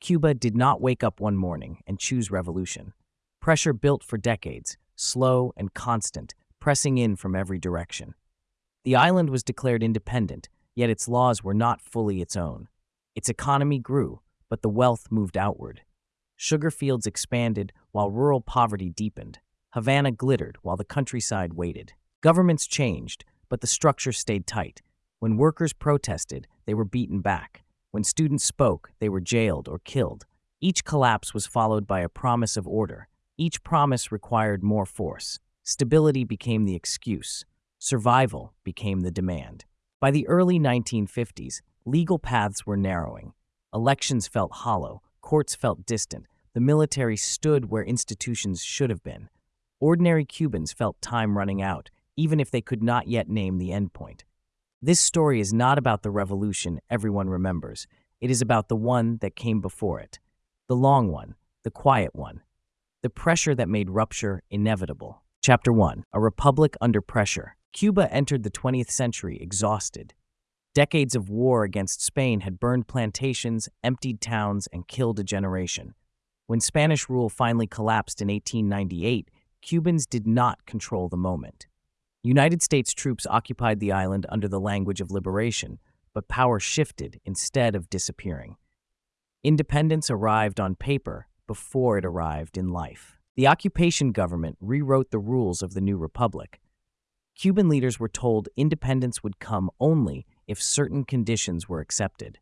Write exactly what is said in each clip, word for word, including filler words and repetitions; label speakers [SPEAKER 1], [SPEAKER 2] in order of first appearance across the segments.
[SPEAKER 1] Cuba did not wake up one morning and choose revolution. Pressure built for decades, slow and constant, pressing in from every direction. The island was declared independent, yet its laws were not fully its own. Its economy grew, but the wealth moved outward. Sugar fields expanded while rural poverty deepened. Havana glittered while the countryside waited. Governments changed, but the structure stayed tight. When workers protested, they were beaten back. When students spoke, they were jailed or killed. Each collapse was followed by a promise of order. Each promise required more force. Stability became the excuse. Survival became the demand. By the early nineteen fifties, legal paths were narrowing. Elections felt hollow. Courts felt distant. The military stood where institutions should have been. Ordinary Cubans felt time running out, even if they could not yet name the endpoint. This story is not about the revolution everyone remembers. It is about the one that came before it. The long one, the quiet one. The pressure that made rupture inevitable. Chapter one. A Republic Under Pressure. Cuba entered the twentieth century exhausted. Decades of war against Spain had burned plantations, emptied towns, and killed a generation. When Spanish rule finally collapsed in eighteen ninety-eight, Cubans did not control the moment. United States troops occupied the island under the language of liberation, but power shifted instead of disappearing. Independence arrived on paper before it arrived in life. The occupation government rewrote the rules of the new republic. Cuban leaders were told independence would come only if certain conditions were accepted.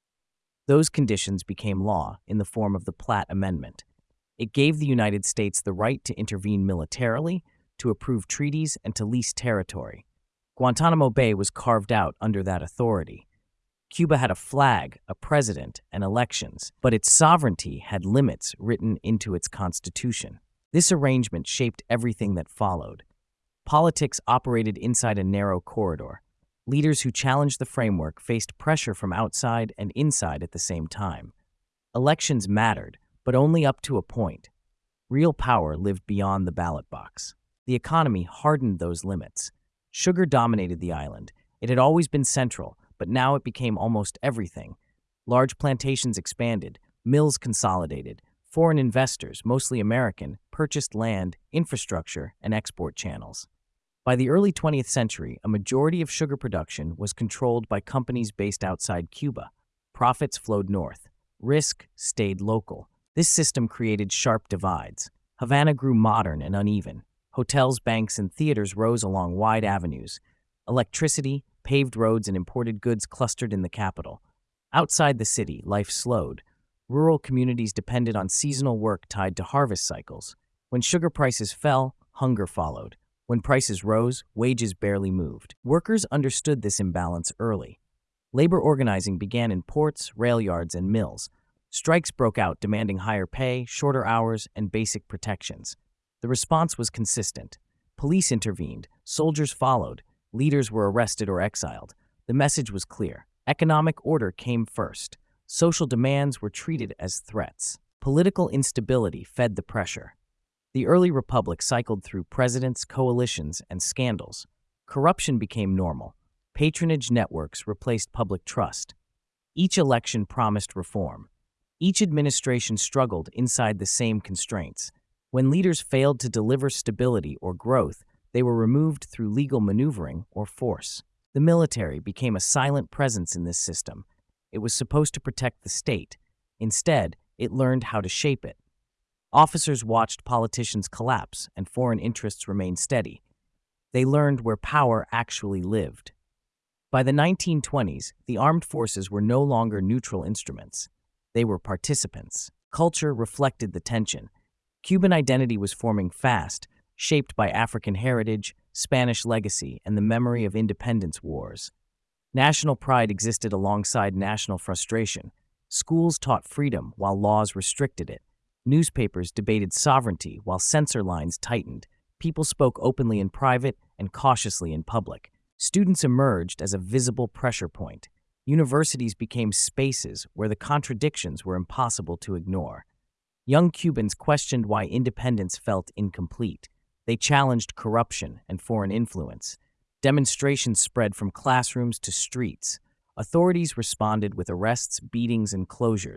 [SPEAKER 1] Those conditions became law in the form of the Platt Amendment. It gave the United States the right to intervene militarily, to approve treaties, and to lease territory. Guantanamo Bay was carved out under that authority. Cuba had a flag, a president, and elections, but its sovereignty had limits written into its constitution. This arrangement shaped everything that followed. Politics operated inside a narrow corridor. Leaders who challenged the framework faced pressure from outside and inside at the same time. Elections mattered, but only up to a point. Real power lived beyond the ballot box. The economy hardened those limits. Sugar dominated the island. It had always been central, but now it became almost everything. Large plantations expanded, mills consolidated, foreign investors, mostly American, purchased land, infrastructure, and export channels. By the early twentieth century, a majority of sugar production was controlled by companies based outside Cuba. Profits flowed north. Risk stayed local. This system created sharp divides. Havana grew modern and uneven. Hotels, banks, and theaters rose along wide avenues. Electricity, paved roads, and imported goods clustered in the capital. Outside the city, life slowed. Rural communities depended on seasonal work tied to harvest cycles. When sugar prices fell, hunger followed. When prices rose, wages barely moved. Workers understood this imbalance early. Labor organizing began in ports, rail yards, and mills. Strikes broke out demanding higher pay, shorter hours, and basic protections. The response was consistent. Police intervened, soldiers followed, leaders were arrested or exiled. The message was clear. Economic order came first. Social demands were treated as threats. Political instability fed the pressure. The early republic cycled through presidents, coalitions, and scandals. Corruption became normal. Patronage networks replaced public trust. Each election promised reform. Each administration struggled inside the same constraints. When leaders failed to deliver stability or growth, they were removed through legal maneuvering or force. The military became a silent presence in this system. It was supposed to protect the state. Instead, it learned how to shape it. Officers watched politicians collapse and foreign interests remain steady. They learned where power actually lived. By the nineteen twenties, the armed forces were no longer neutral instruments. They were participants. Culture reflected the tension. Cuban identity was forming fast, shaped by African heritage, Spanish legacy, and the memory of independence wars. National pride existed alongside national frustration. Schools taught freedom while laws restricted it. Newspapers debated sovereignty while censor lines tightened. People spoke openly in private and cautiously in public. Students emerged as a visible pressure point. Universities became spaces where the contradictions were impossible to ignore. Young Cubans questioned why independence felt incomplete. They challenged corruption and foreign influence. Demonstrations spread from classrooms to streets. Authorities responded with arrests, beatings, and closures.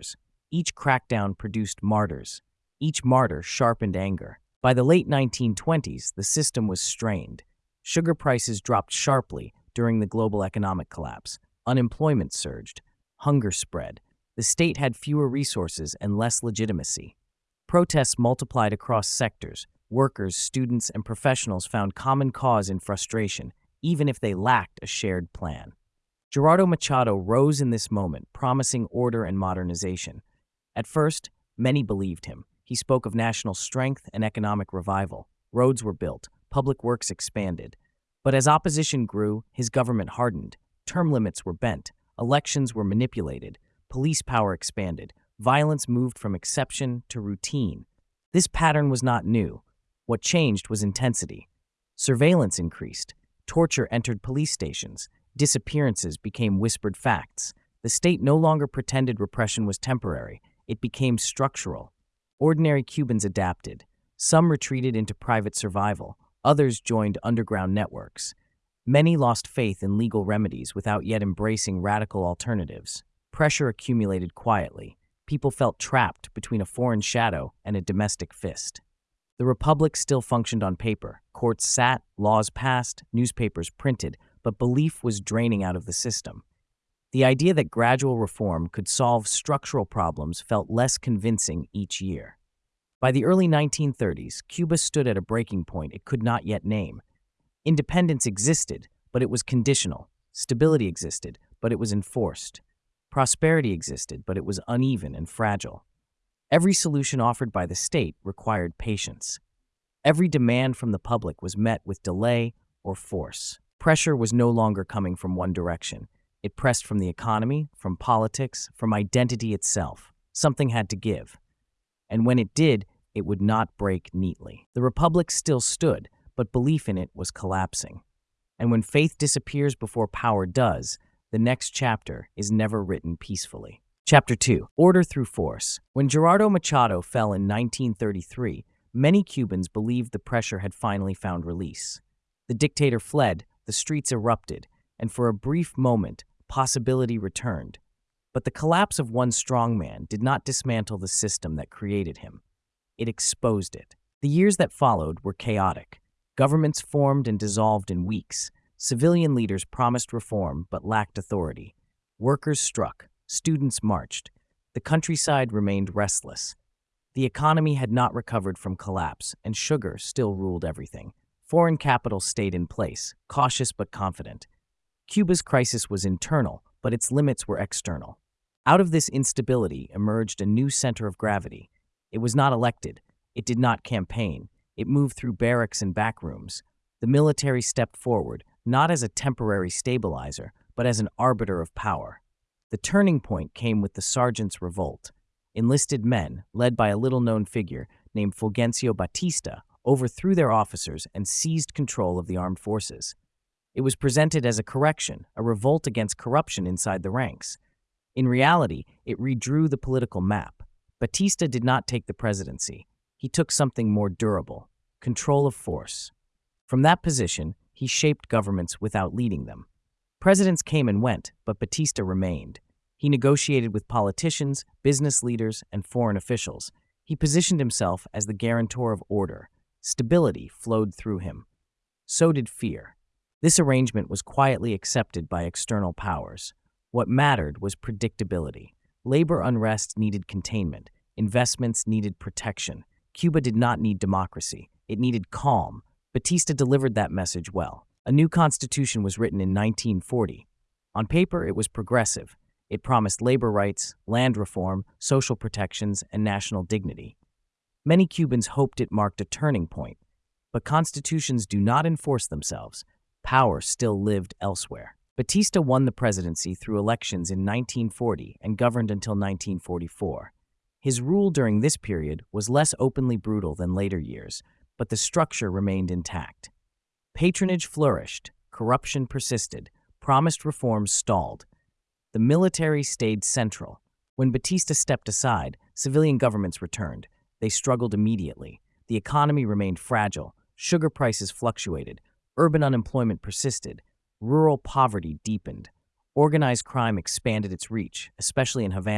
[SPEAKER 1] Each crackdown produced martyrs. Each martyr sharpened anger. By the late nineteen twenties, the system was strained. Sugar prices dropped sharply during the global economic collapse. Unemployment surged. Hunger spread. The state had fewer resources and less legitimacy. Protests multiplied across sectors. Workers, students, and professionals found common cause in frustration, even if they lacked a shared plan. Gerardo Machado rose in this moment, promising order and modernization. At first, many believed him. He spoke of national strength and economic revival. Roads were built, public works expanded. But as opposition grew, his government hardened. Term limits were bent, elections were manipulated, police power expanded, violence moved from exception to routine. This pattern was not new. What changed was intensity. Surveillance increased. Torture entered police stations. Disappearances became whispered facts. The state no longer pretended repression was temporary. It became structural. Ordinary Cubans adapted. Some retreated into private survival. Others joined underground networks. Many lost faith in legal remedies without yet embracing radical alternatives. Pressure accumulated quietly. People felt trapped between a foreign shadow and a domestic fist. The republic still functioned on paper. Courts sat, laws passed, newspapers printed, but belief was draining out of the system. The idea that gradual reform could solve structural problems felt less convincing each year. By the early nineteen thirties, Cuba stood at a breaking point it could not yet name. Independence existed, but it was conditional. Stability existed, but it was enforced. Prosperity existed, but it was uneven and fragile. Every solution offered by the state required patience. Every demand from the public was met with delay or force. Pressure was no longer coming from one direction. It pressed from the economy, from politics, from identity itself. Something had to give. And when it did, it would not break neatly. The republic still stood, but belief in it was collapsing. And when faith disappears before power does, the next chapter is never written peacefully. Chapter two. Order through force. When Gerardo Machado fell in nineteen thirty-three, many Cubans believed the pressure had finally found release. The dictator fled, the streets erupted, and for a brief moment, possibility returned. But the collapse of one strongman did not dismantle the system that created him. It exposed it. The years that followed were chaotic. Governments formed and dissolved in weeks. Civilian leaders promised reform but lacked authority. Workers struck. Students marched. The countryside remained restless. The economy had not recovered from collapse, and sugar still ruled everything. Foreign capital stayed in place, cautious but confident. Cuba's crisis was internal, but its limits were external. Out of this instability emerged a new center of gravity. It was not elected. It did not campaign. It moved through barracks and backrooms. The military stepped forward, not as a temporary stabilizer, but as an arbiter of power. The turning point came with the Sergeants' Revolt. Enlisted men, led by a little-known figure named Fulgencio Batista, overthrew their officers and seized control of the armed forces. It was presented as a correction, a revolt against corruption inside the ranks. In reality, it redrew the political map. Batista did not take the presidency. He took something more durable, control of force. From that position, he shaped governments without leading them. Presidents came and went, but Batista remained. He negotiated with politicians, business leaders, and foreign officials. He positioned himself as the guarantor of order. Stability flowed through him. So did fear. This arrangement was quietly accepted by external powers. What mattered was predictability. Labor unrest needed containment. Investments needed protection. Cuba did not need democracy. It needed calm. Batista delivered that message well. A new constitution was written in nineteen forty. On paper, it was progressive. It promised labor rights, land reform, social protections, and national dignity. Many Cubans hoped it marked a turning point. But constitutions do not enforce themselves. Power still lived elsewhere. Batista won the presidency through elections in nineteen forty and governed until nineteen forty-four. His rule during this period was less openly brutal than later years, but the structure remained intact. Patronage flourished, corruption persisted, promised reforms stalled. The military stayed central. When Batista stepped aside, civilian governments returned. They struggled immediately. The economy remained fragile. Sugar prices fluctuated. Urban unemployment persisted. Rural poverty deepened. Organized crime expanded its reach, especially in Havana.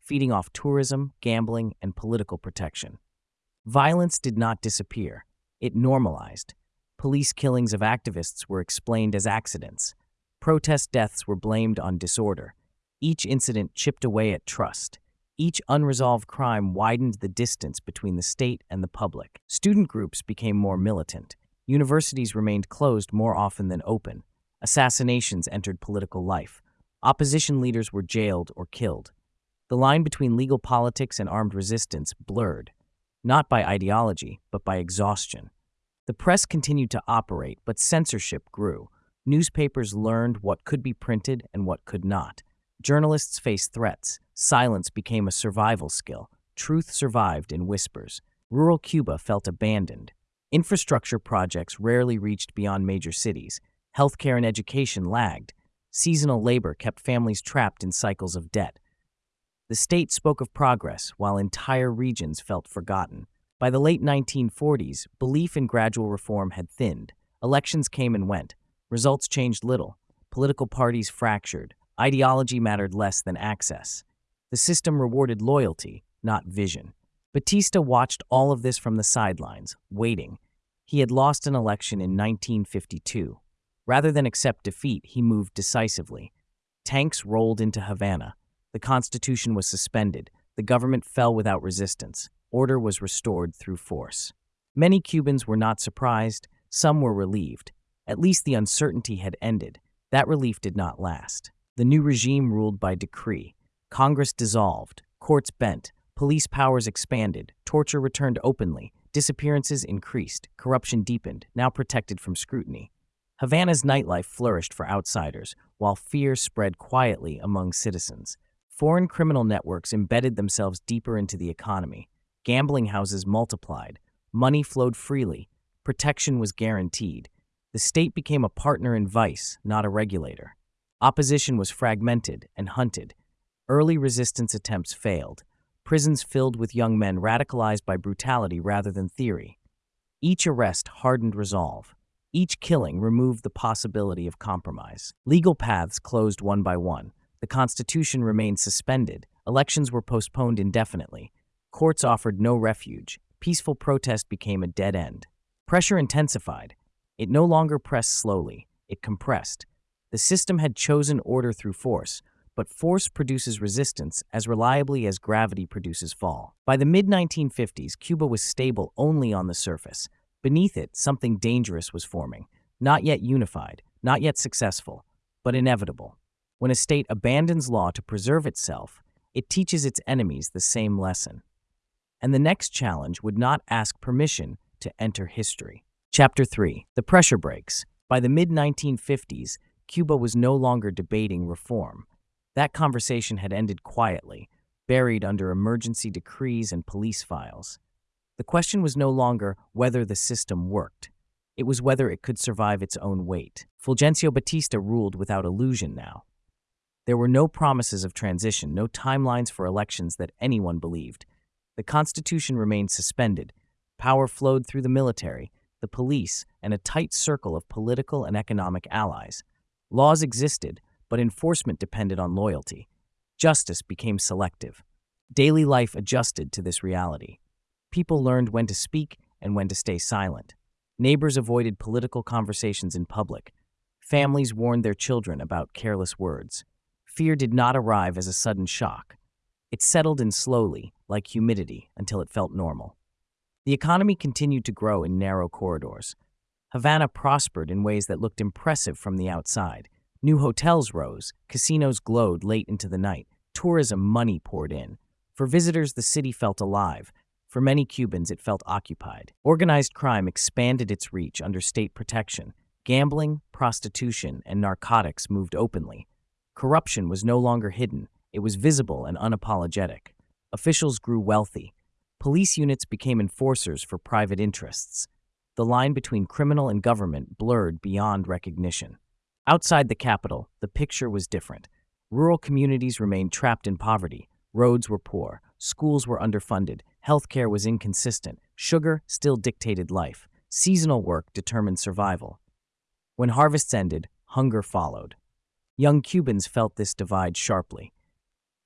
[SPEAKER 1] feeding off tourism, gambling, and political protection. Violence did not disappear. It normalized. Police killings of activists were explained as accidents. Protest deaths were blamed on disorder. Each incident chipped away at trust. Each unresolved crime widened the distance between the state and the public. Student groups became more militant. Universities remained closed more often than open. Assassinations entered political life. Opposition leaders were jailed or killed. The line between legal politics and armed resistance blurred, not by ideology, but by exhaustion. The press continued to operate, but censorship grew. Newspapers learned what could be printed and what could not. Journalists faced threats. Silence became a survival skill. Truth survived in whispers. Rural Cuba felt abandoned. Infrastructure projects rarely reached beyond major cities. Healthcare and education lagged. Seasonal labor kept families trapped in cycles of debt. The state spoke of progress, while entire regions felt forgotten. By the late nineteen forties, belief in gradual reform had thinned. Elections came and went. Results changed little. Political parties fractured. Ideology mattered less than access. The system rewarded loyalty, not vision. Batista watched all of this from the sidelines, waiting. He had lost an election in nineteen fifty-two. Rather than accept defeat, he moved decisively. Tanks rolled into Havana. The Constitution was suspended. The government fell without resistance. Order was restored through force. Many Cubans were not surprised. Some were relieved. At least the uncertainty had ended. That relief did not last. The new regime ruled by decree. Congress dissolved. Courts bent. Police powers expanded. Torture returned openly. Disappearances increased. Corruption deepened, now protected from scrutiny. Havana's nightlife flourished for outsiders, while fear spread quietly among citizens. Foreign criminal networks embedded themselves deeper into the economy. Gambling houses multiplied. Money flowed freely. Protection was guaranteed. The state became a partner in vice, not a regulator. Opposition was fragmented and hunted. Early resistance attempts failed. Prisons filled with young men radicalized by brutality rather than theory. Each arrest hardened resolve. Each killing removed the possibility of compromise. Legal paths closed one by one. The Constitution remained suspended. Elections were postponed indefinitely. Courts offered no refuge. Peaceful protest became a dead end. Pressure intensified. It no longer pressed slowly. It compressed. The system had chosen order through force, but force produces resistance as reliably as gravity produces fall. By the mid nineteen fifties, Cuba was stable only on the surface. Beneath it, something dangerous was forming. Not yet unified, not yet successful, but inevitable. When a state abandons law to preserve itself, it teaches its enemies the same lesson. And the next challenge would not ask permission to enter history. Chapter three. The Pressure Breaks. By the mid nineteen fifties, Cuba was no longer debating reform. That conversation had ended quietly, buried under emergency decrees and police files. The question was no longer whether the system worked. It was whether it could survive its own weight. Fulgencio Batista ruled without illusion now. There were no promises of transition, no timelines for elections that anyone believed. The Constitution remained suspended. Power flowed through the military, the police, and a tight circle of political and economic allies. Laws existed, but enforcement depended on loyalty. Justice became selective. Daily life adjusted to this reality. People learned when to speak and when to stay silent. Neighbors avoided political conversations in public. Families warned their children about careless words. Fear did not arrive as a sudden shock. It settled in slowly, like humidity, until it felt normal. The economy continued to grow in narrow corridors. Havana prospered in ways that looked impressive from the outside. New hotels rose, casinos glowed late into the night, tourism money poured in. For visitors, the city felt alive. For many Cubans, it felt occupied. Organized crime expanded its reach under state protection. Gambling, prostitution, and narcotics moved openly. Corruption was no longer hidden. It was visible and unapologetic. Officials grew wealthy. Police units became enforcers for private interests. The line between criminal and government blurred beyond recognition. Outside the capital, the picture was different. Rural communities remained trapped in poverty. Roads were poor. Schools were underfunded. Healthcare was inconsistent. Sugar still dictated life. Seasonal work determined survival. When harvests ended, hunger followed. Young Cubans felt this divide sharply.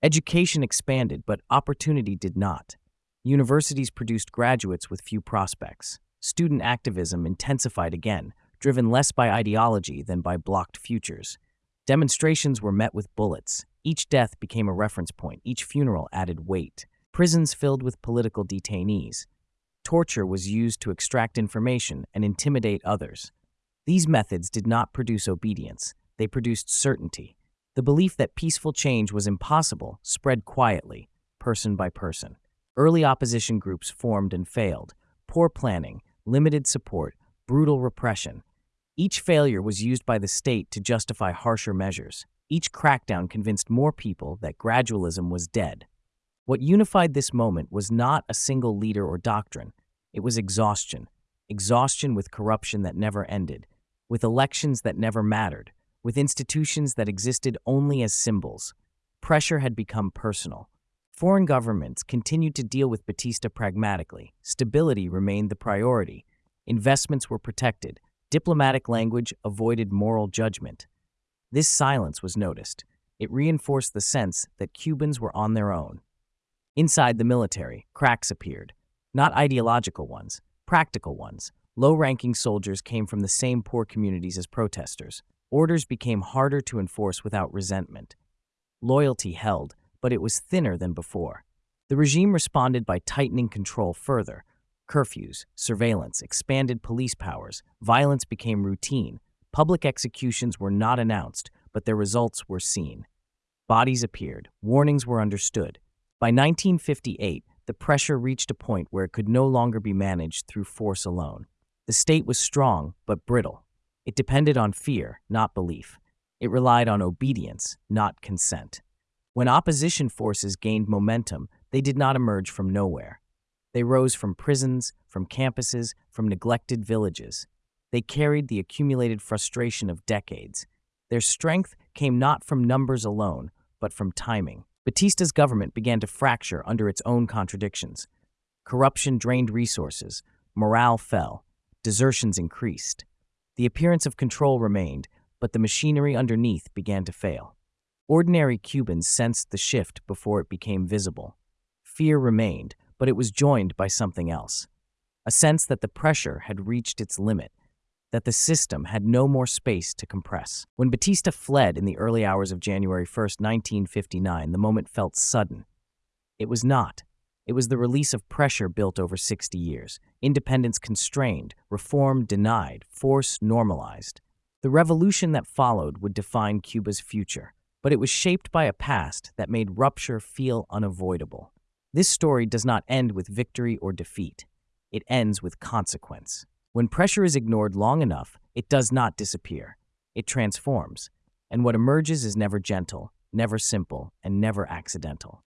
[SPEAKER 1] Education expanded, but opportunity did not. Universities produced graduates with few prospects. Student activism intensified again, driven less by ideology than by blocked futures. Demonstrations were met with bullets. Each death became a reference point. Each funeral added weight. Prisons filled with political detainees. Torture was used to extract information and intimidate others. These methods did not produce obedience. They produced certainty. The belief that peaceful change was impossible spread quietly, person by person. Early opposition groups formed and failed. Poor planning, limited support, brutal repression. Each failure was used by the state to justify harsher measures. Each crackdown convinced more people that gradualism was dead. What unified this moment was not a single leader or doctrine. It was exhaustion. Exhaustion with corruption that never ended, with elections that never mattered, with institutions that existed only as symbols. Pressure had become personal. Foreign governments continued to deal with Batista pragmatically. Stability remained the priority. Investments were protected. Diplomatic language avoided moral judgment. This silence was noticed. It reinforced the sense that Cubans were on their own. Inside the military, cracks appeared. Not ideological ones, practical ones. Low-ranking soldiers came from the same poor communities as protesters. Orders became harder to enforce without resentment. Loyalty held, but it was thinner than before. The regime responded by tightening control further. Curfews, surveillance, expanded police powers. Violence became routine. Public executions were not announced, but their results were seen. Bodies appeared. Warnings were understood. By nineteen fifty-eight, the pressure reached a point where it could no longer be managed through force alone. The state was strong, but brittle. It depended on fear, not belief. It relied on obedience, not consent. When opposition forces gained momentum, they did not emerge from nowhere. They rose from prisons, from campuses, from neglected villages. They carried the accumulated frustration of decades. Their strength came not from numbers alone, but from timing. Batista's government began to fracture under its own contradictions. Corruption drained resources, morale fell, desertions increased. The appearance of control remained, but the machinery underneath began to fail. Ordinary Cubans sensed the shift before it became visible. Fear remained, but it was joined by something else. A sense that the pressure had reached its limit, that the system had no more space to compress. When Batista fled in the early hours of January first, nineteen fifty-nine, the moment felt sudden. It was not. It was the release of pressure built over sixty years. Independence constrained, reform denied, force normalized. The revolution that followed would define Cuba's future, but it was shaped by a past that made rupture feel unavoidable. This story does not end with victory or defeat. It ends with consequence. When pressure is ignored long enough, it does not disappear. It transforms, and what emerges is never gentle, never simple, and never accidental.